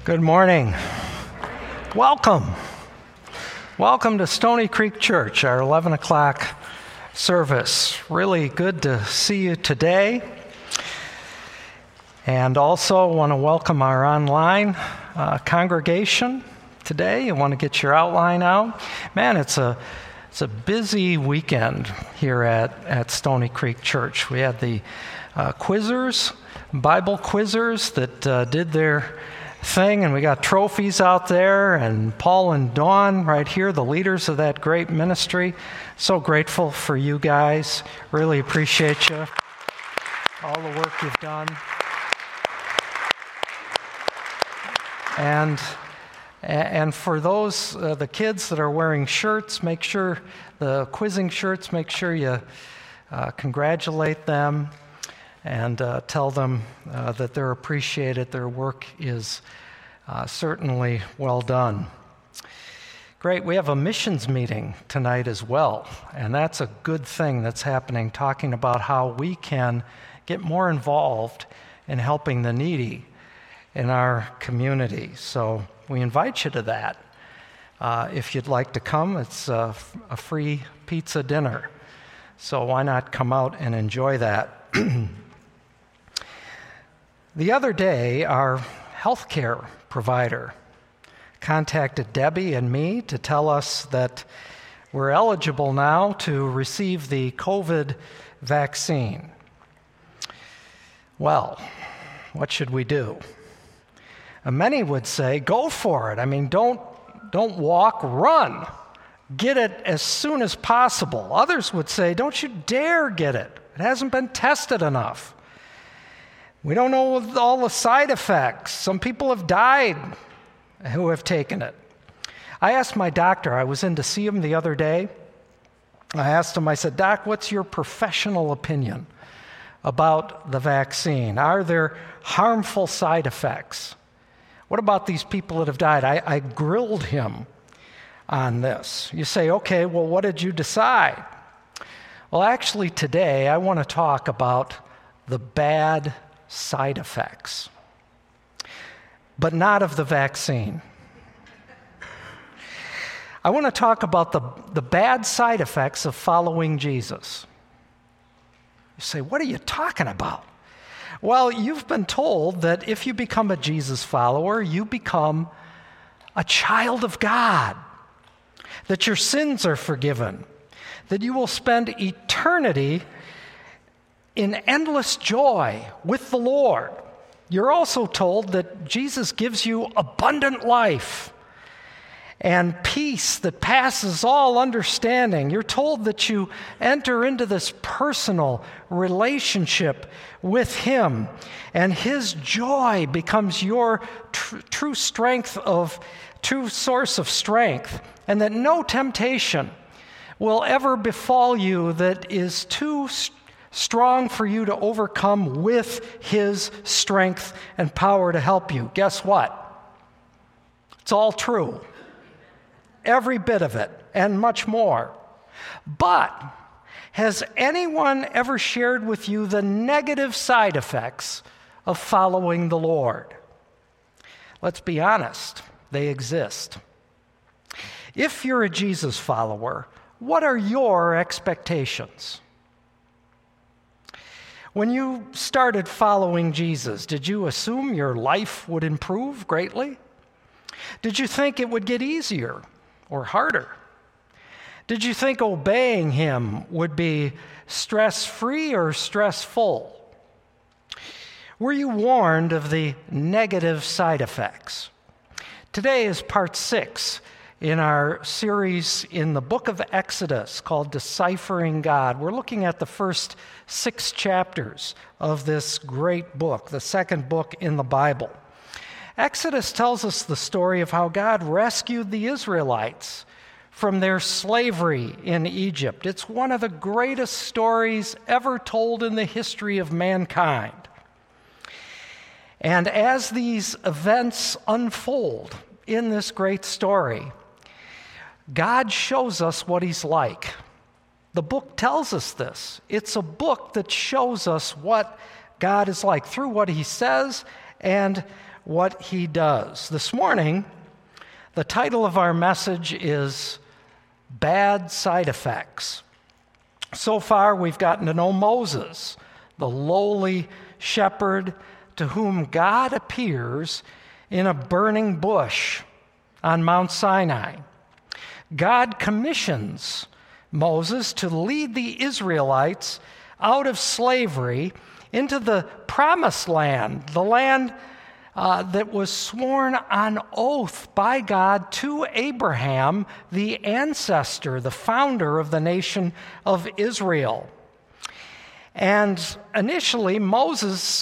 Good morning. Welcome. Welcome to Stony Creek Church, our 11 o'clock service. Really good to see you today. And also want to welcome our online congregation today. I want to get your outline out. Man, it's a busy weekend here at Stony Creek Church. We had the quizzers, Bible quizzers that did their thing, and we got trophies out there, and Paul and Dawn right here, the leaders of that great ministry. So grateful for you guys. Really appreciate you. All the work you've done. And for those, the kids that are wearing shirts, make sure, the quizzing shirts, make sure you congratulate them and tell them that they're appreciated. Their work is certainly well done. Great, we have a missions meeting tonight as well, and that's a good thing that's happening, talking about how we can get more involved in helping the needy in our community. So we invite you to that. If you'd like to come, it's a free pizza dinner. So why not come out and enjoy that? The other day, our healthcare provider contacted Debbie and me to tell us that we're eligible now to receive the COVID vaccine. Well, what should we do? Many would say, go for it. I mean, don't walk, run. Get it as soon as possible. Others would say, don't you dare get it. It hasn't been tested enough. We don't know all the side effects. Some people have died who have taken it. I asked my doctor, I was in to see him the other day. I asked him, I said, Doc, what's your professional opinion about the vaccine? Are there harmful side effects? What about these people that have died? I grilled him on this. You say, okay, well, what did you decide? Well, actually, today I want to talk about the bad side effects, but not of the vaccine. I want to talk about the bad side effects of following Jesus. You say, what are you talking about? Well, you've been told that if you become a Jesus follower, you become a child of God, that your sins are forgiven, that you will spend eternity in endless joy with the Lord. You're also told that Jesus gives you abundant life and peace that passes all understanding. You're told that you enter into this personal relationship with Him, and His joy becomes your true source of strength, and that no temptation will ever befall you that is too strong for you to overcome with His strength and power to help you. Guess what? It's all true. Every bit of it, and much more. But has anyone ever shared with you the negative side effects of following the Lord? Let's be honest, they exist. If you're a Jesus follower, what are your expectations? When you started following Jesus, did you assume your life would improve greatly? Did you think it would get easier or harder? Did you think obeying Him would be stress-free or stressful? Were you warned of the negative side effects? Today is part 6 in our series in the book of Exodus called Deciphering God. We're looking at the first 6 chapters of this great book, the second book in the Bible. Exodus tells us the story of how God rescued the Israelites from their slavery in Egypt. It's one of the greatest stories ever told in the history of mankind. And as these events unfold in this great story, God shows us what He's like. The book tells us this. It's a book that shows us what God is like through what He says and what he does. This morning, the title of our message is Bad Side Effects. So far, we've gotten to know Moses, the lowly shepherd to whom God appears in a burning bush on Mount Sinai. God commissions Moses to lead the Israelites out of slavery into the promised land, the land that was sworn on oath by God to Abraham, the ancestor, the founder of the nation of Israel. And initially, Moses,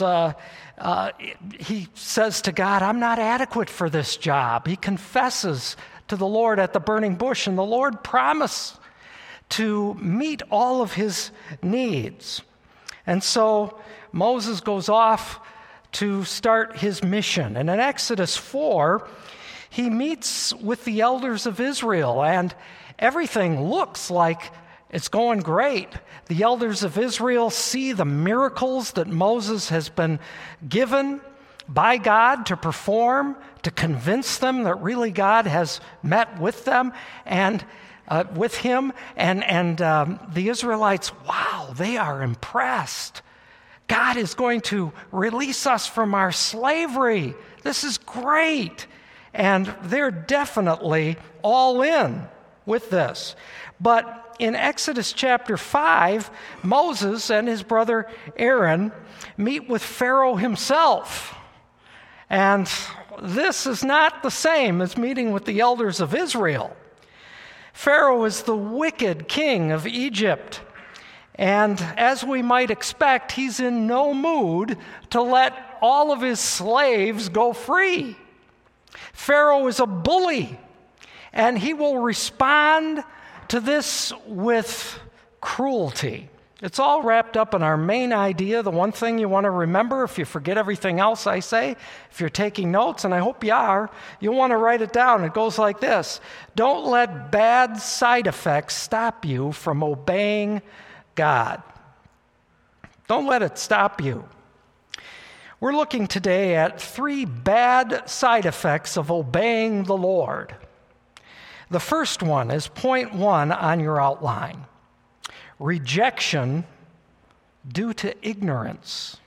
he says to God, I'm not adequate for this job. He confesses to the Lord at the burning bush, and the Lord promised to meet all of his needs. And so Moses goes off to start his mission. And in Exodus 4, he meets with the elders of Israel, and everything looks like it's going great. The elders of Israel see the miracles that Moses has been given by God to perform, to convince them that really God has met with them and with him. And the Israelites, wow, they are impressed. God is going to release us from our slavery. This is great. And they're definitely all in with this. But in Exodus chapter 5, Moses and his brother Aaron meet with Pharaoh himself. And this is not the same as meeting with the elders of Israel. Pharaoh is the wicked king of Egypt. And as we might expect, he's in no mood to let all of his slaves go free. Pharaoh is a bully, and he will respond to this with cruelty. It's all wrapped up in our main idea, the one thing you want to remember if you forget everything else I say, if you're taking notes, and I hope you are, you'll want to write it down. It goes like this: don't let bad side effects stop you from obeying God. Don't let it stop you. We're looking today at 3 bad side effects of obeying the Lord. The first one is point 1 on your outline: rejection due to ignorance.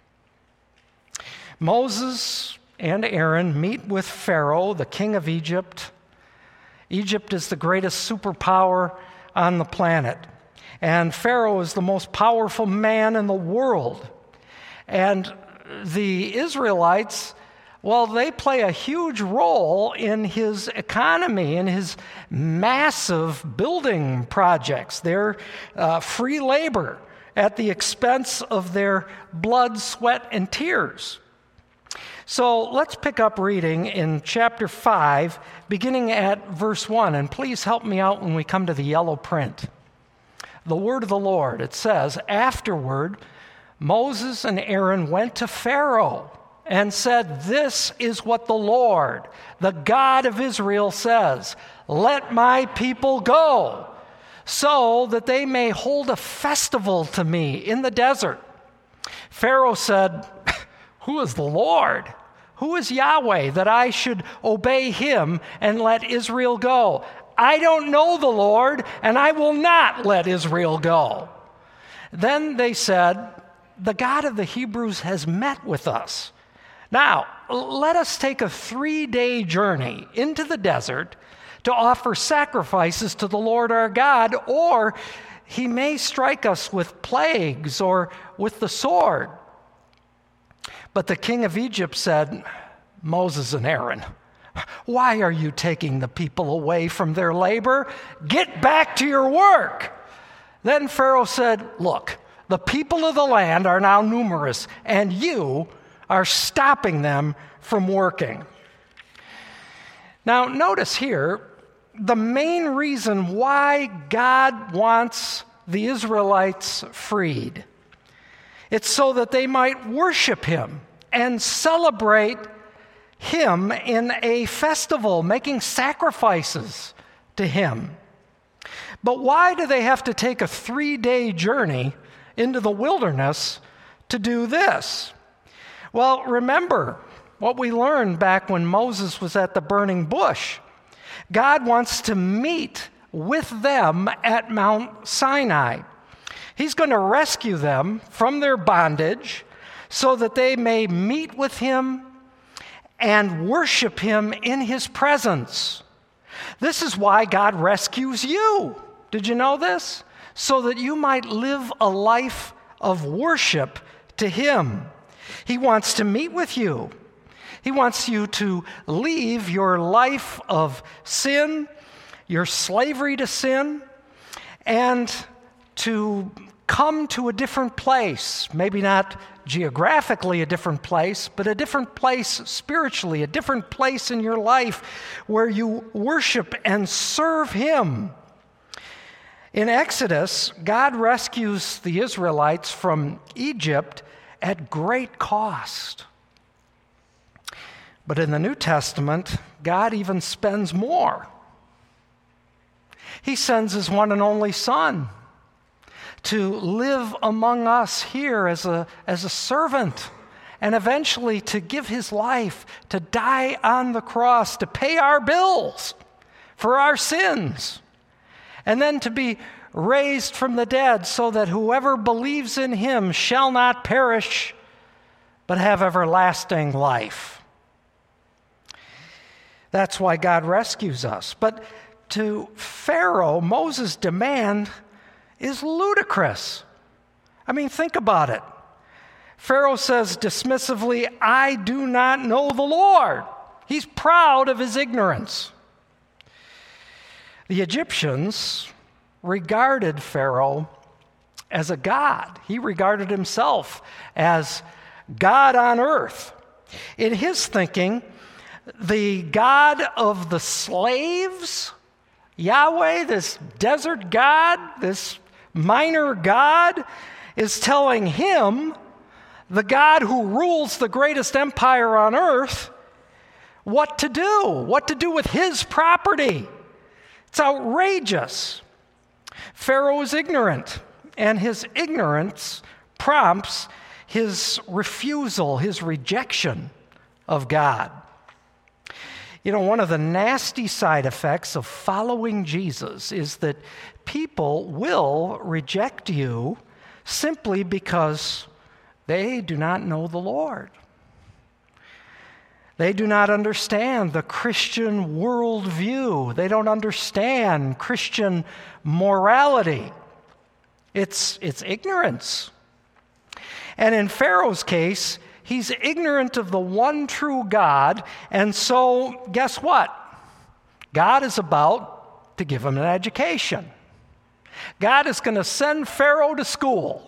Moses and Aaron meet with Pharaoh, the king of Egypt. Egypt is the greatest superpower on the planet. And Pharaoh is the most powerful man in the world. And the Israelites, well, they play a huge role in his economy, in his massive building projects. They're free labor at the expense of their blood, sweat, and tears. So let's pick up reading in chapter 5, beginning at verse 1. And please help me out when we come to the yellow print. The word of the Lord, it says, afterward, Moses and Aaron went to Pharaoh and said, this is what the Lord, the God of Israel, says, let my people go, so that they may hold a festival to me in the desert. Pharaoh said, who is the Lord? Who is Yahweh, that I should obey him and let Israel go? I don't know the Lord, and I will not let Israel go. Then they said, the God of the Hebrews has met with us. Now, let us take a 3-day journey into the desert to offer sacrifices to the Lord our God, or he may strike us with plagues or with the sword. But the king of Egypt said, Moses and Aaron, why are you taking the people away from their labor? Get back to your work. Then Pharaoh said, look, the people of the land are now numerous, and you are stopping them from working. Now, notice here, the main reason why God wants the Israelites freed. It's so that they might worship him and celebrate him in a festival, making sacrifices to him. But why do they have to take a 3-day journey into the wilderness to do this? Well, remember what we learned back when Moses was at the burning bush. God wants to meet with them at Mount Sinai. He's going to rescue them from their bondage so that they may meet with him and worship him in his presence. This is why God rescues you. Did you know this? So that you might live a life of worship to him. He wants to meet with you. He wants you to leave your life of sin, your slavery to sin, and to come to a different place. Maybe not geographically a different place, but a different place spiritually, a different place in your life where you worship and serve him. In Exodus, God rescues the Israelites from Egypt at great cost. But in the New Testament, God even spends more. He sends his one and only Son to live among us here as a servant, and eventually to give his life, to die on the cross, to pay our bills for our sins, and then to be raised from the dead so that whoever believes in him shall not perish, but have everlasting life. That's why God rescues us. But to Pharaoh, Moses' demand is ludicrous. I mean, think about it. Pharaoh says dismissively, "I do not know the Lord." He's proud of his ignorance. The Egyptians regarded Pharaoh as a god. He regarded himself as God on earth. In his thinking, the God of the slaves, Yahweh, this desert God, this minor God, is telling him, the God who rules the greatest empire on earth, what to do with his property. It's outrageous. Pharaoh is ignorant, and his ignorance prompts his refusal, his rejection of God. You know, one of the nasty side effects of following Jesus is that people will reject you simply because they do not know the Lord. They do not understand the Christian worldview. They don't understand Christian morality. It's ignorance. And in Pharaoh's case, he's ignorant of the one true God, and so guess what? God is about to give him an education. God is going to send Pharaoh to school.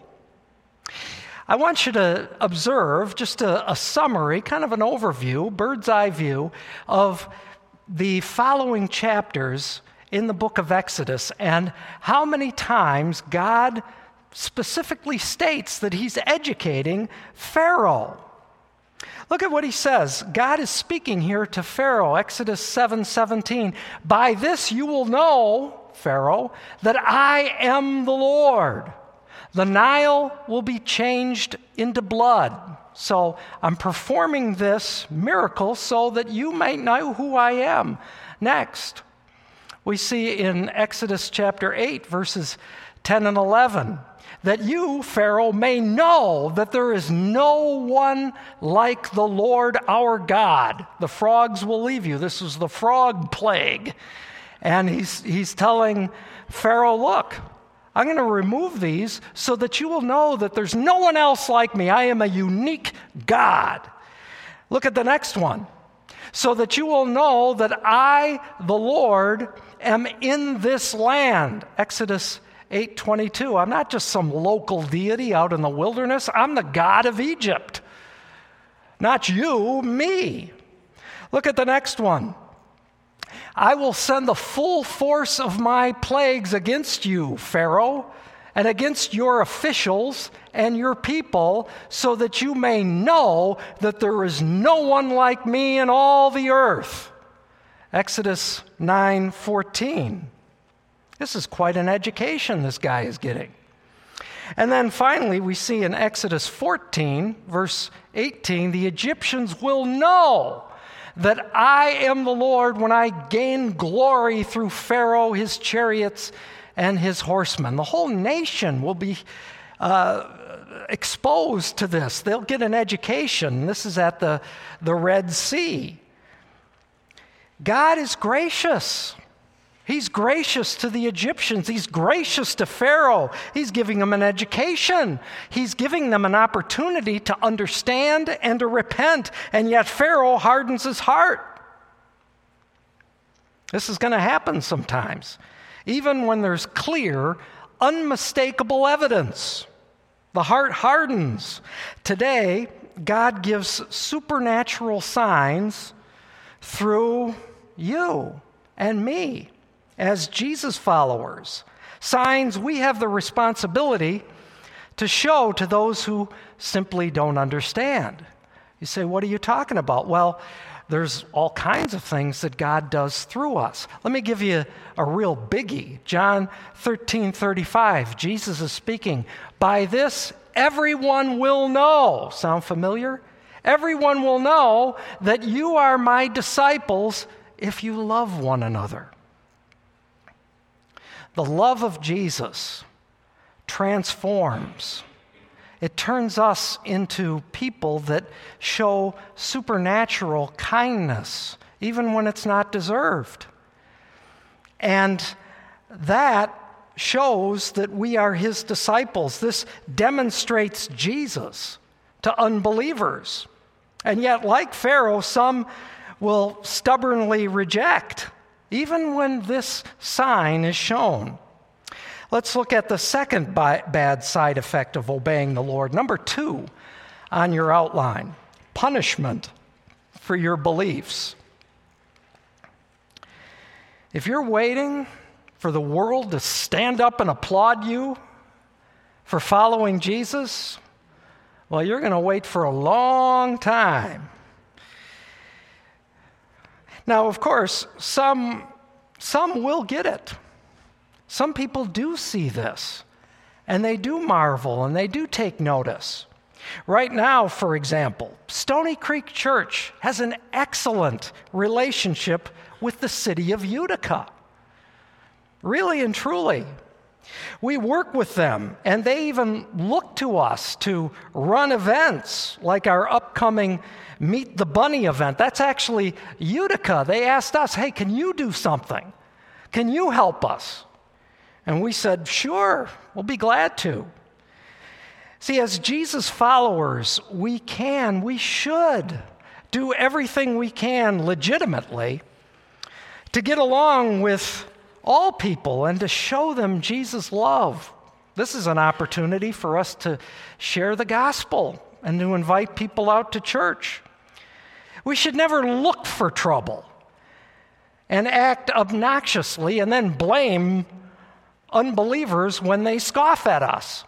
I want you to observe just a summary, kind of an overview, bird's eye view of the following chapters in the book of Exodus and how many times God specifically states that he's educating Pharaoh. Look at what he says. God is speaking here to Pharaoh, Exodus 7:17. "By this you will know, Pharaoh, that I am the Lord. The Nile will be changed into blood." So I'm performing this miracle so that you might know who I am. Next, we see in Exodus chapter 8, verses 10 and 11, that you, Pharaoh, may know that there is no one like the Lord our God. The frogs will leave you. This is the frog plague. And he's telling Pharaoh, look, I'm going to remove these so that you will know that there's no one else like me. I am a unique God. Look at the next one. So that you will know that I, the Lord, am in this land. Exodus 8:22. I'm not just some local deity out in the wilderness. I'm the God of Egypt. Not you, me. Look at the next one. I will send the full force of my plagues against you, Pharaoh, and against your officials and your people, so that you may know that there is no one like me in all the earth. Exodus 9:14. This is quite an education this guy is getting. And then finally, we see in Exodus 14, verse 18, the Egyptians will know that I am the Lord when I gain glory through Pharaoh, his chariots, and his horsemen. The whole nation will be exposed to this. They'll get an education. This is at the Red Sea. God is gracious. He's gracious to the Egyptians. He's gracious to Pharaoh. He's giving them an education. He's giving them an opportunity to understand and to repent. And yet Pharaoh hardens his heart. This is going to happen sometimes, even when there's clear, unmistakable evidence. The heart hardens. Today, God gives supernatural signs through you and me as Jesus followers. Signs we have the responsibility to show to those who simply don't understand. You say, what are you talking about? Well, there's all kinds of things that God does through us. Let me give you a real biggie. John 13:35, Jesus is speaking. By this, everyone will know. Sound familiar? Everyone will know that you are my disciples if you love one another. The love of Jesus transforms. It turns us into people that show supernatural kindness, even when it's not deserved. And that shows that we are his disciples. This demonstrates Jesus to unbelievers. And yet, like Pharaoh, some will stubbornly reject, even when this sign is shown. Let's look at the second bad side effect of obeying the Lord. Number 2 on your outline, punishment for your beliefs. If you're waiting for the world to stand up and applaud you for following Jesus, well, you're going to wait for a long time. Now, of course, some will get it. Some people do see this, and they do marvel, and they do take notice. Right now, for example, Stony Creek Church has an excellent relationship with the city of Utica. Really and truly. We work with them, and they even look to us to run events like our upcoming Meet the Bunny event. That's actually Utica. They asked us, hey, can you do something? Can you help us? And we said, sure, we'll be glad to. See, as Jesus followers, we should do everything we can legitimately to get along with all people and to show them Jesus' love. This is an opportunity for us to share the gospel and to invite people out to church. We should never look for trouble and act obnoxiously and then blame unbelievers when they scoff at us.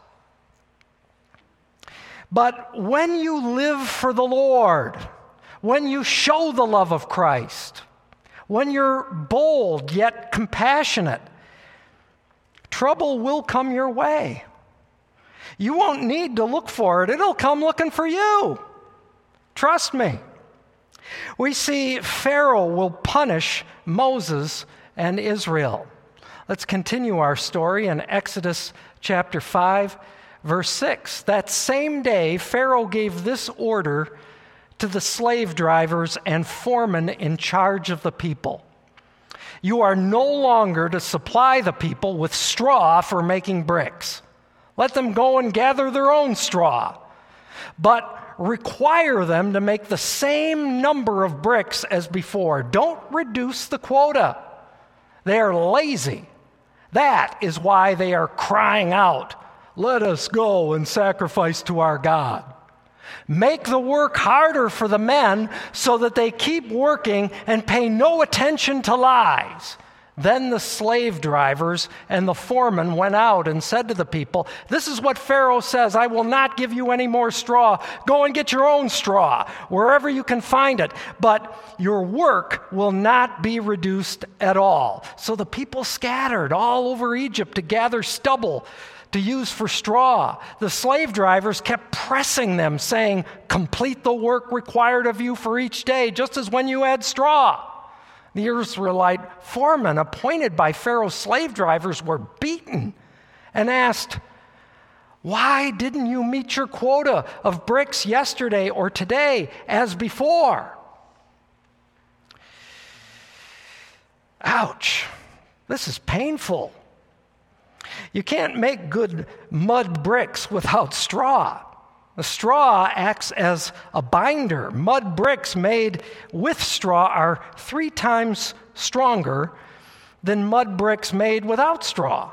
But when you live for the Lord, when you show the love of Christ, when you're bold yet compassionate, trouble will come your way. You won't need to look for it. It'll come looking for you. Trust me. We see Pharaoh will punish Moses and Israel. Let's continue our story in Exodus chapter 5, verse 6. That same day, Pharaoh gave this order to the slave drivers and foremen in charge of the people. You are no longer to supply the people with straw for making bricks. Let them go and gather their own straw. But require them to make the same number of bricks as before. Don't reduce the quota. They are lazy. That is why they are crying out, let us go and sacrifice to our God. Make the work harder for the men so that they keep working and pay no attention to lies. Then the slave drivers and the foremen went out and said to the people, this is what Pharaoh says, I will not give you any more straw. Go and get your own straw, wherever you can find it. But your work will not be reduced at all. So the people scattered all over Egypt to gather stubble to use for straw. The slave drivers kept pressing them, saying, "Complete the work required of you for each day, just as when you had straw." The Israelite foremen appointed by Pharaoh's slave drivers were beaten and asked, "Why didn't you meet your quota of bricks yesterday or today as before?" Ouch. This is painful. You can't make good mud bricks without straw. The straw acts as a binder. Mud bricks made with straw are 3 times stronger than mud bricks made without straw.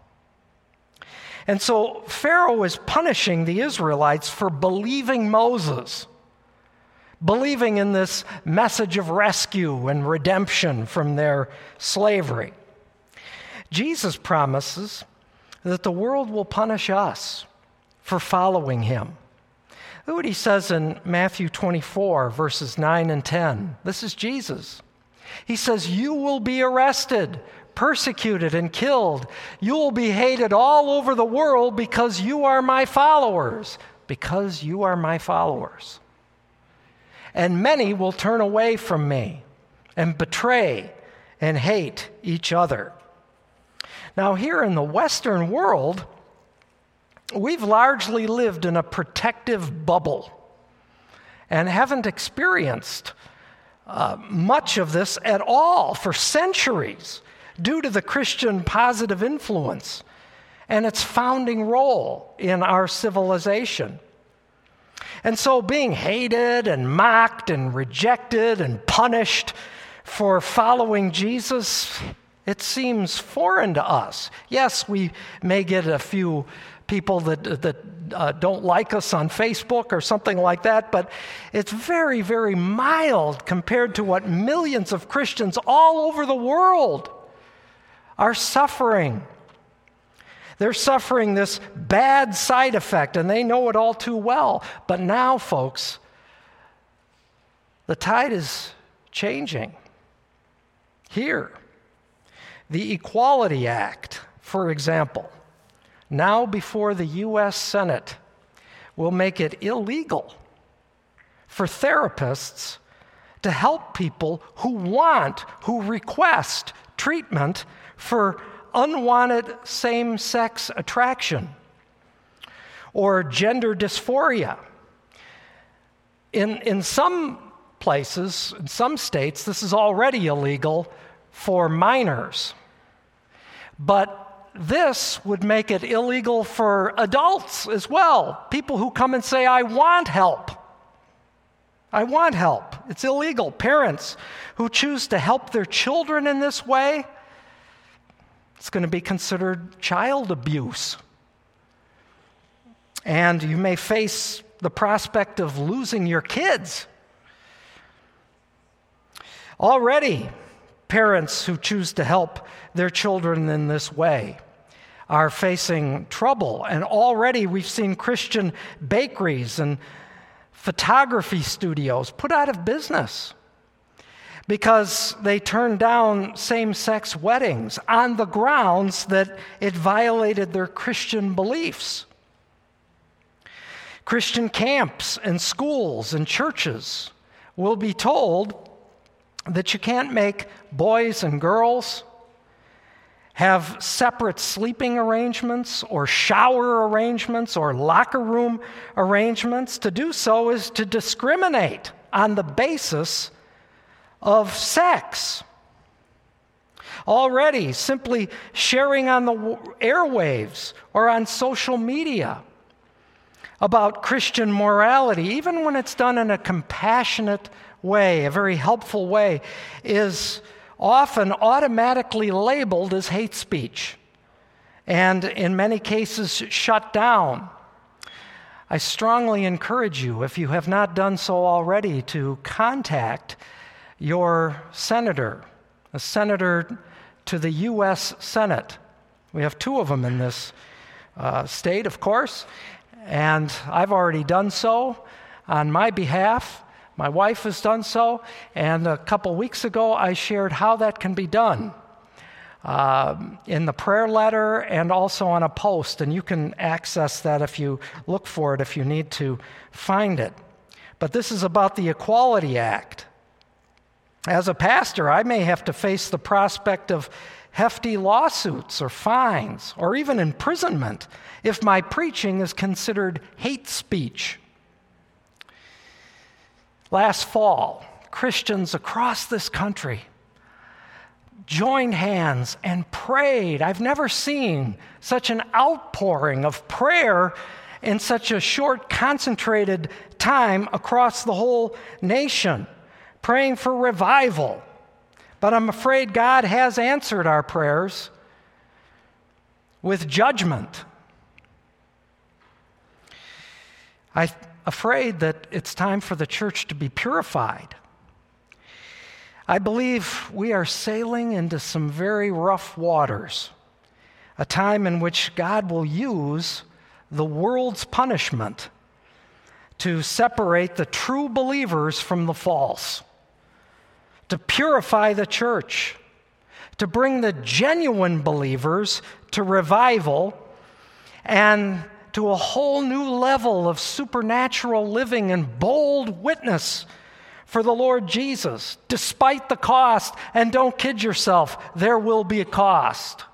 And so Pharaoh is punishing the Israelites for believing Moses, believing in this message of rescue and redemption from their slavery. Jesus promises that the world will punish us for following him. Look what he says in Matthew 24, verses 9 and 10. This is Jesus. He says, "You will be arrested, persecuted, and killed. You will be hated all over the world because you are my followers." Because you are my followers. "And many will turn away from me and betray and hate each other." Now, here in the Western world, we've largely lived in a protective bubble and haven't experienced much of this at all for centuries due to the Christian positive influence and its founding role in our civilization. And so being hated and mocked and rejected and punished for following Jesus, it seems foreign to us. Yes, we may get a few people that don't like us on Facebook or something like that, but it's very, very mild compared to what millions of Christians all over the world are suffering. They're suffering this bad side effect, and they know it all too well. But now, folks, the tide is changing. Here, the Equality Act, for example, now before the U.S. Senate, will make it illegal for therapists to help people who request treatment for unwanted same-sex attraction or gender dysphoria. In some places, in some states, this is already illegal for minors. But this would make it illegal for adults as well. People who come and say, "I want help. I want help." It's illegal. Parents who choose to help their children in this way, it's going to be considered child abuse. And you may face the prospect of losing your kids. Already, parents who choose to help their children in this way are facing trouble. And already we've seen Christian bakeries and photography studios put out of business because they turned down same-sex weddings on the grounds that it violated their Christian beliefs. Christian camps and schools and churches will be told that you can't make boys and girls have separate sleeping arrangements or shower arrangements or locker room arrangements. To do so is to discriminate on the basis of sex. Already, simply sharing on the airwaves or on social media about Christian morality, even when it's done in a compassionate way, a very helpful way, is often automatically labeled as hate speech and in many cases shut down. I strongly encourage you, if you have not done so already, to contact your senator, a senator to the U.S. Senate. We have 2 of them in this state, of course, and I've already done so on my behalf. My wife has done so, and a couple weeks ago I shared how that can be done. in the prayer letter and also on a post, and you can access that if you look for it, if you need to find it. But this is about the Equality Act. As a pastor, I may have to face the prospect of hefty lawsuits or fines or even imprisonment if my preaching is considered hate speech. Last fall, Christians across this country joined hands and prayed. I've never seen such an outpouring of prayer in such a short, concentrated time across the whole nation, praying for revival. But I'm afraid God has answered our prayers with judgment. I'm afraid that it's time for the church to be purified. I believe we are sailing into some very rough waters, a time in which God will use the world's punishment to separate the true believers from the false, to purify the church, to bring the genuine believers to revival and to a whole new level of supernatural living and bold witness for the Lord Jesus, despite the cost. And don't kid yourself, there will be a cost.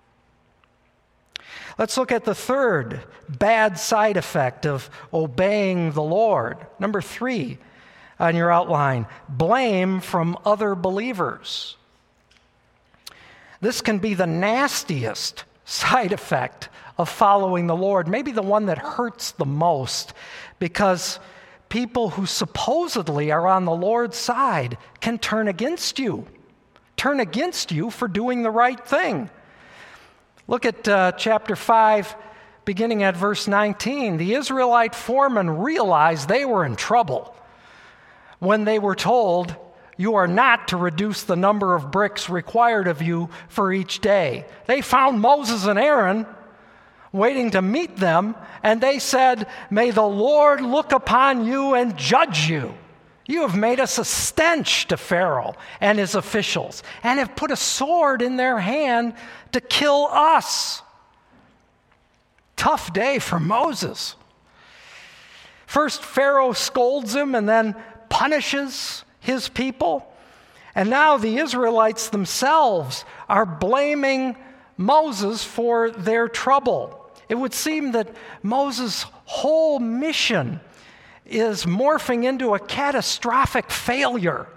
Let's look at the third bad side effect of obeying the Lord. Number 3 on your outline, blame from other believers. This can be the nastiest side effect of following the Lord, maybe the one that hurts the most, because people who supposedly are on the Lord's side can turn against you for doing the right thing. Look at chapter 5, beginning at verse 19. The Israelite foremen realized they were in trouble when they were told, "You are not to reduce the number of bricks required of you for each day." They found Moses and Aaron waiting to meet them, and they said, "May the Lord look upon you and judge you. You have made us a stench to Pharaoh and his officials, and have put a sword in their hand to kill us." Tough day for Moses. First, Pharaoh scolds him and then punishes his people. And now the Israelites themselves are blaming Moses for their trouble. It would seem that Moses' whole mission is morphing into a catastrophic failure.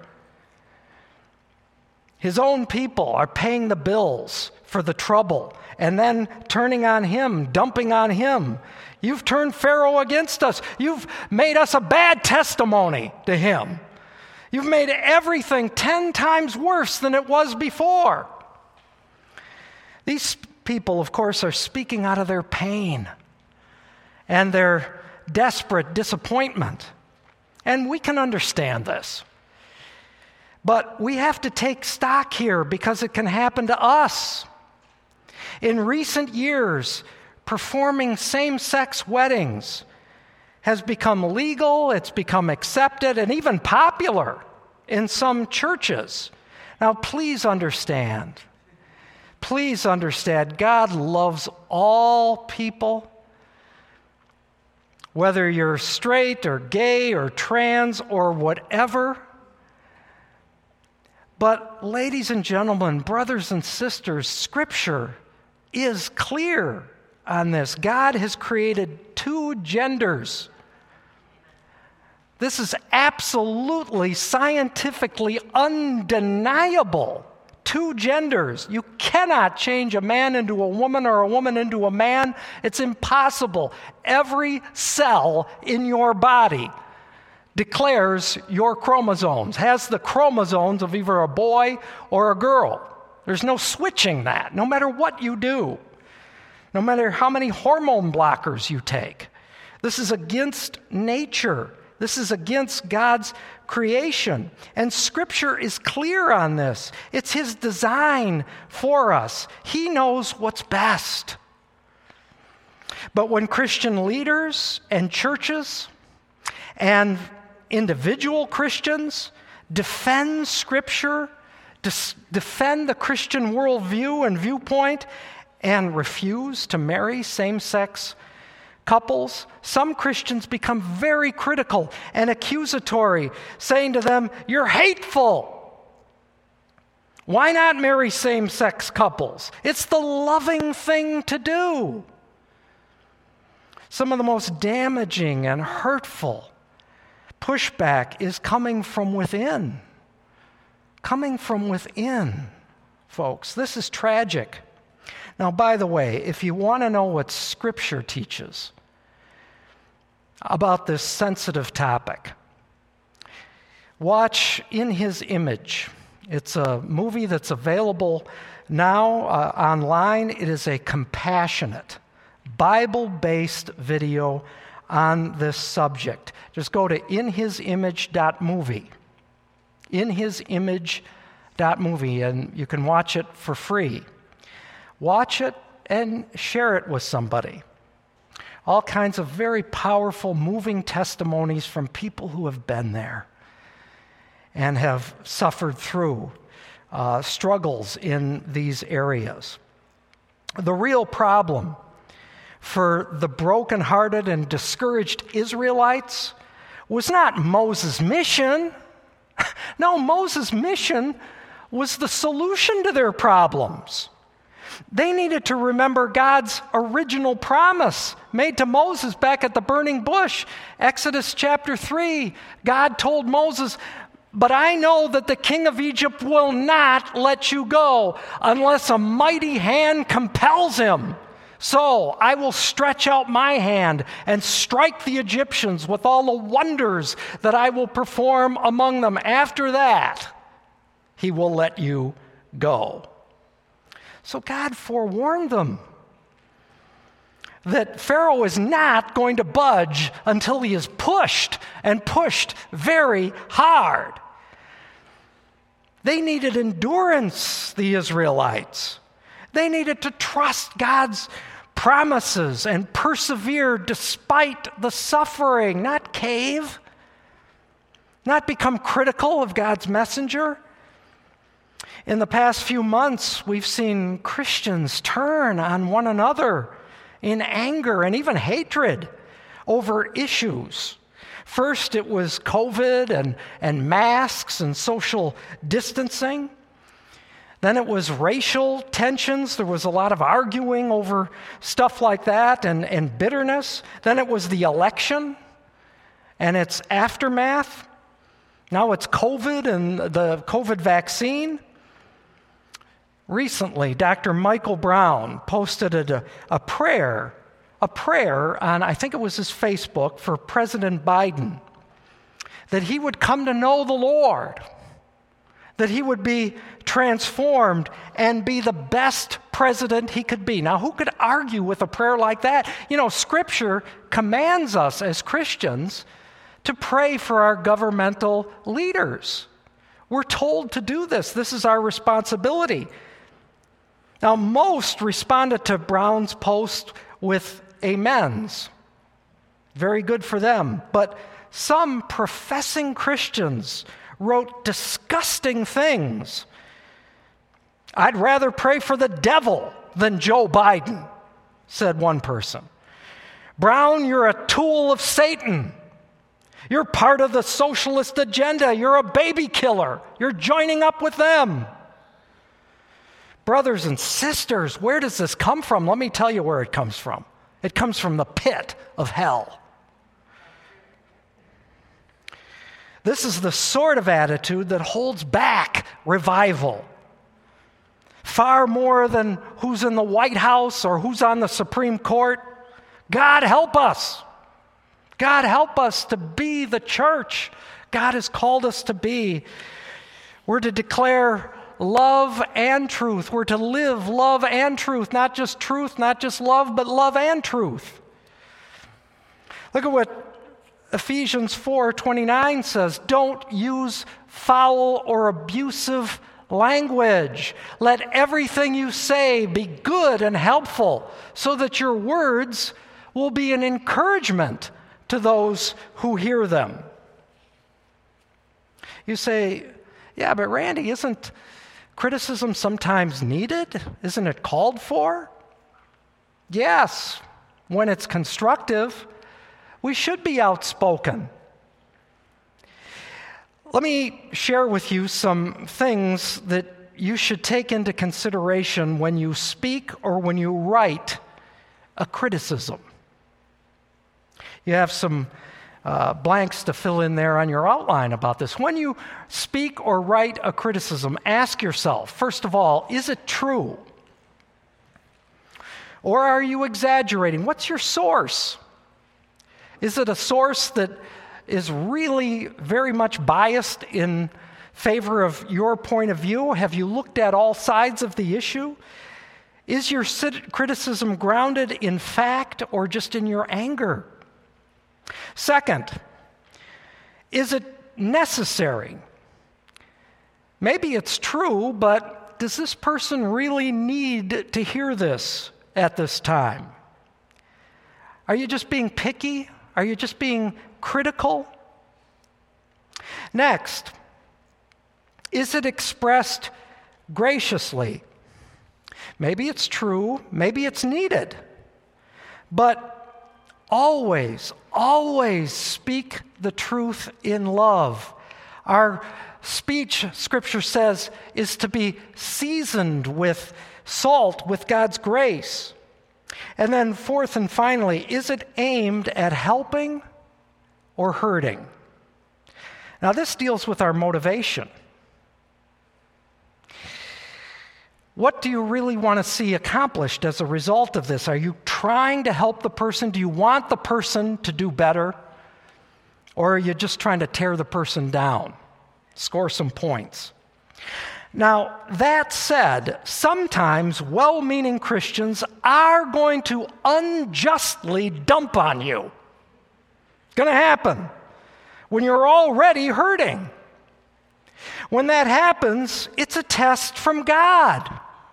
His own people are paying the bills for the trouble and then turning on him, dumping on him. You've turned Pharaoh against us. You've made us a bad testimony to him. You've made everything 10 times worse than it was before. These people, of course, are speaking out of their pain and their desperate disappointment. And we can understand this. But we have to take stock here because it can happen to us. In recent years, performing same-sex weddings has become legal, it's become accepted, and even popular in some churches. Now, please understand, God loves all people, whether you're straight or gay or trans or whatever. But ladies and gentlemen, brothers and sisters, Scripture is clear on this. God has created 2 genders. This is absolutely scientifically undeniable. 2 genders. You cannot change a man into a woman or a woman into a man. It's impossible. Every cell in your body declares your chromosomes, has the chromosomes of either a boy or a girl. There's no switching that, no matter what you do, no matter how many hormone blockers you take. This is against nature. This is against God's creation. And Scripture is clear on this. It's His design for us. He knows what's best. But when Christian leaders and churches and individual Christians defend Scripture defend the Christian worldview and viewpoint and refuse to marry same-sex couples, some Christians become very critical and accusatory, saying to them, "You're hateful. Why not marry same-sex couples? It's the loving thing to do." Some of the most damaging and hurtful pushback is coming from within. Coming from within, folks. This is tragic. Now, by the way, if you want to know what Scripture teaches about this sensitive topic, watch In His Image. It's a movie that's available now online. It is a compassionate, Bible-based video on this subject. Just go to inhisimage.movie. Inhisimage.movie, and you can watch it for free. Watch it and share it with somebody. All kinds of very powerful, moving testimonies from people who have been there and have suffered through struggles in these areas. The real problem for the brokenhearted and discouraged Israelites was not Moses' mission. No, Moses' mission was the solution to their problems. They needed to remember God's original promise made to Moses back at the burning bush. Exodus chapter 3, God told Moses, "But I know that the king of Egypt will not let you go unless a mighty hand compels him. So I will stretch out my hand and strike the Egyptians with all the wonders that I will perform among them. After that, he will let you go." So God forewarned them that Pharaoh is not going to budge until he is pushed, and pushed very hard. They needed endurance, the Israelites. They needed to trust God's promises and persevere despite the suffering, not cave, not become critical of God's messenger. In the past few months, we've seen Christians turn on one another in anger and even hatred over issues. First, it was COVID and masks and social distancing. Then it was racial tensions. There was a lot of arguing over stuff like that and bitterness. Then it was the election and its aftermath. Now it's COVID and the COVID vaccine. Recently, Dr. Michael Brown posted a prayer on, I think it was his Facebook, for President Biden, that he would come to know the Lord, that he would be transformed and be the best president he could be. Now, who could argue with a prayer like that? You know, Scripture commands us as Christians to pray for our governmental leaders. We're told to do this. This is our responsibility. Now, most responded to Brown's post with amens. Very good for them. But some professing Christians wrote disgusting things. "I'd rather pray for the devil than Joe Biden," said one person. "Brown, you're a tool of Satan. You're part of the socialist agenda. You're a baby killer. You're joining up with them." Brothers and sisters, where does this come from? Let me tell you where it comes from. It comes from the pit of hell. This is the sort of attitude that holds back revival. Far more than who's in the White House or who's on the Supreme Court. God help us. God help us to be the church God has called us to be. We're to declare love and truth. We're to live love and truth, not just love, but love and truth. Look at what Ephesians 4:29 says. "Don't use foul or abusive language. Let everything you say be good and helpful, so that your words will be an encouragement to those who hear them." You say, "Yeah, but Randy, isn't criticism sometimes needed? Isn't it called for? Yes, when it's constructive, we should be outspoken. Let me share with you some things that you should take into consideration when you speak or when you write a criticism. You have some blanks to fill in there on your outline about this. When you speak or write a criticism, ask yourself, first of all, is it true? Or are you exaggerating? What's your source? Is it a source that is really very much biased in favor of your point of view? Have you looked at all sides of the issue? Is your criticism grounded in fact or just in your anger? Second, is it necessary? Maybe it's true, but does this person really need to hear this at this time? Are you just being picky? Are you just being critical? Next, is it expressed graciously? Maybe it's true, maybe it's needed, but always speak the truth in love. Our speech, Scripture says, is to be seasoned with salt, with God's grace. And then fourth and finally, is it aimed at helping or hurting? Now this deals with our motivation. What do you really want to see accomplished as a result of this? Are you trying to help the person? Do you want the person to do better? Or are you just trying to tear the person down, score some points? Now, that said, sometimes well-meaning Christians are going to unjustly dump on you. It's going to happen when you're already hurting. When that happens, it's a test from God.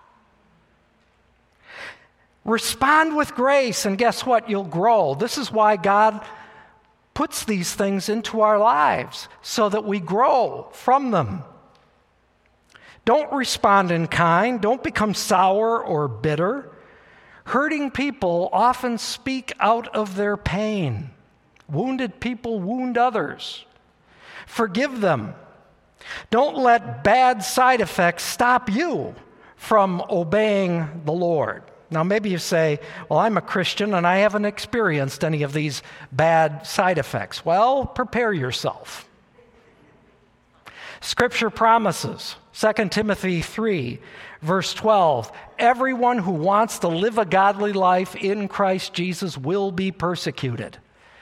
Respond with grace, and guess what? You'll grow. This is why God puts these things into our lives, so that we grow from them. Don't respond in kind. Don't become sour or bitter. Hurting people often speak out of their pain. Wounded people wound others. Forgive them. Don't let bad side effects stop you from obeying the Lord. Now, maybe you say, well, I'm a Christian and I haven't experienced any of these bad side effects. Well, prepare yourself. Scripture promises, 2 Timothy 3, verse 12, everyone who wants to live a godly life in Christ Jesus will be persecuted.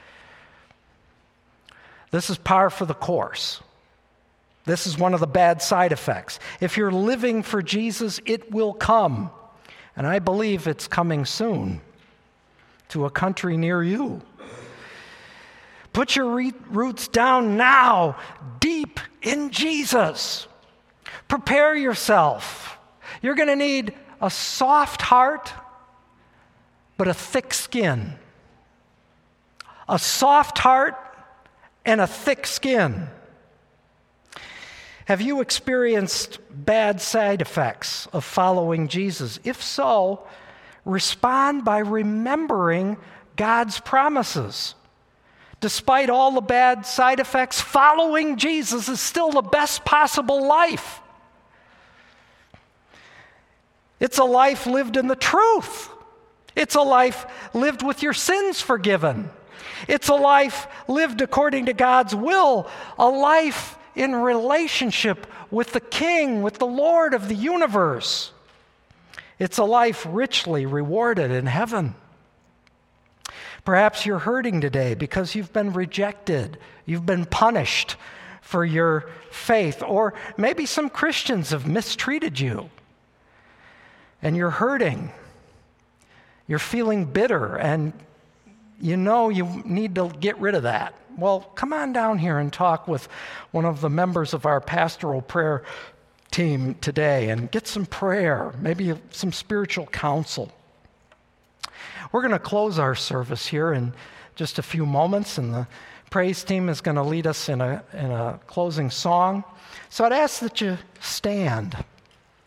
This is par for the course. This is one of the bad side effects. If you're living for Jesus, it will come. And I believe it's coming soon to a country near you. Put your roots down now, deep in Jesus. Prepare yourself. You're going to need a soft heart, but a thick skin. A soft heart and a thick skin. Have you experienced bad side effects of following Jesus? If so, respond by remembering God's promises. Despite all the bad side effects, following Jesus is still the best possible life. It's a life lived in the truth. It's a life lived with your sins forgiven. It's a life lived according to God's will, a life in relationship with the King, with the Lord of the universe. It's a life richly rewarded in heaven. Perhaps you're hurting today because you've been rejected, you've been punished for your faith, or maybe some Christians have mistreated you, and you're hurting. You're feeling bitter, and you know you need to get rid of that. Well, come on down here and talk with one of the members of our pastoral prayer team today and get some prayer, maybe some spiritual counsel. We're going to close our service here in just a few moments, and the praise team is going to lead us in a closing song. So I'd ask that you stand.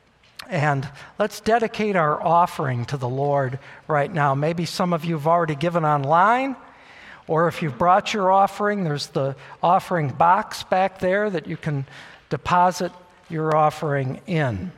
And let's dedicate our offering to the Lord right now. Maybe some of you have already given online, or if you've brought your offering, there's the offering box back there that you can deposit your offering in.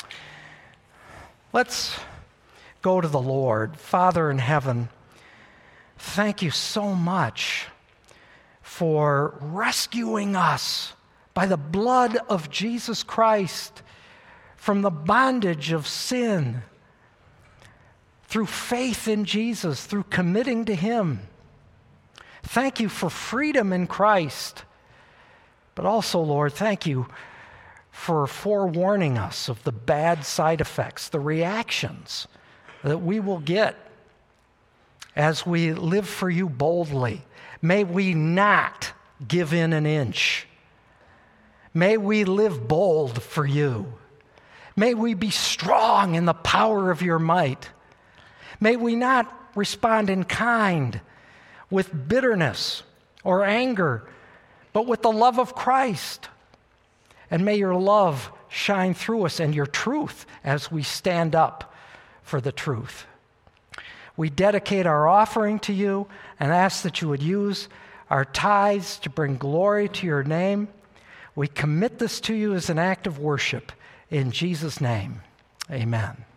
Let's go to the Lord. Father in heaven, thank you so much for rescuing us by the blood of Jesus Christ from the bondage of sin, through faith in Jesus, through committing to Him. Thank you for freedom in Christ. But also, Lord, thank you for forewarning us of the bad side effects, the reactions that we will get as we live for you boldly. May we not give in an inch. May we live bold for you. May we be strong in the power of your might. May we not respond in kind with bitterness or anger, but with the love of Christ. And may your love shine through us and your truth as we stand up for the truth. We dedicate our offering to you and ask that you would use our tithes to bring glory to your name. We commit this to you as an act of worship. In Jesus' name, amen.